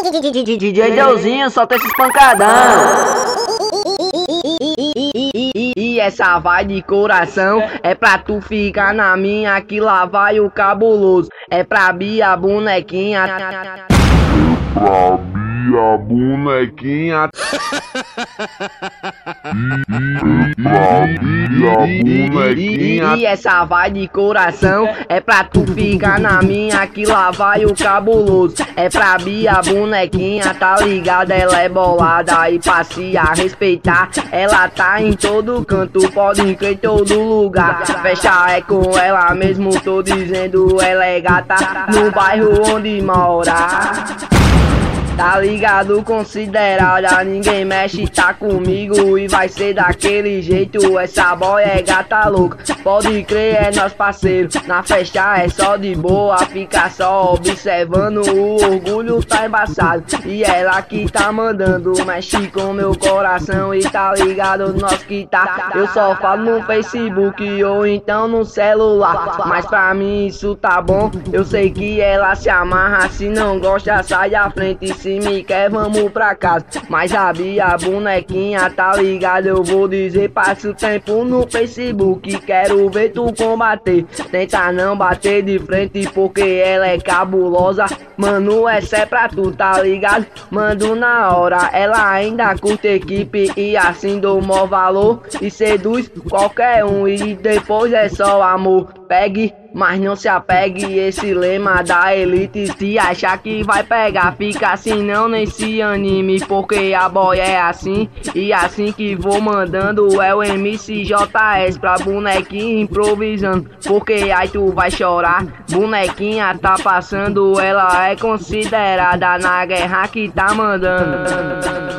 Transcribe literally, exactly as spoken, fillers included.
D J Deusinho solta esses pancadão. E essa vai de coração é pra tu ficar na minha, que lá vai o cabuloso. É pra Bia bonequinha, Pra Bia bonequinha. Pra Bia bonequinha. E essa vai de coração é pra tu ficar na minha, que lá vai o cabuloso. É pra Bia bonequinha, tá ligado? Ela é bolada e passeia a respeitar. Ela tá em todo canto, pode crer, em todo lugar. Fecha é com ela mesmo, tô dizendo, ela é gata no bairro onde mora. Tá ligado, considerada, ninguém mexe, tá comigo e vai ser daquele jeito. Essa boy é gata louca, pode crer, é nós parceiro. Na festa é só de boa, fica só observando, o orgulho tá embaçado. E ela que tá mandando, mexe com meu coração e tá ligado, nós que tá. Eu só falo no Facebook ou então no celular, mas pra mim isso tá bom. Eu sei que ela se amarra, se não gosta sai da frente. Se me quer, vamos pra casa. Mas a Bia bonequinha, tá ligado? Eu vou dizer, passa o tempo no Facebook. Quero ver tu combater. Tenta não bater de frente, porque ela é cabulosa. Mano, essa é pra tu, tá ligado? Mando na hora. Ela ainda curte equipe e assim dou mó valor. E seduz qualquer um. E depois é só amor. Pegue, mas não se apegue, esse lema da elite. Se achar que vai pegar, fica assim, não nem se anime, porque a boy é assim, e assim que vou mandando é o M C J S pra bonequinha improvisando, porque aí tu vai chorar. Bonequinha tá passando, ela é considerada na guerra que tá mandando.